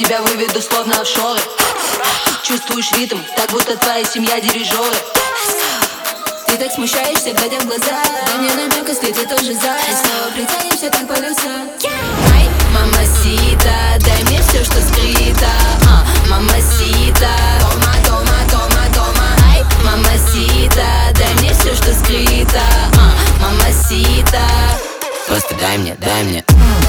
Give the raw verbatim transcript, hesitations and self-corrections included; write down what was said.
тебя выведу словно офшоры. Чувствуешь ритм, так будто твоя семья дирижеры. Ты так смущаешься, глядя в глаза. Дай мне намек, если ты тоже за. И снова притянемся так полюса. Ай, мамасита, дай мне все, что скрыто. а, Мамасита, тома, тома, тома, тома. Ай, мамасита, дай мне все, что скрыто. а, Мамасита. Просто дай мне, дай мне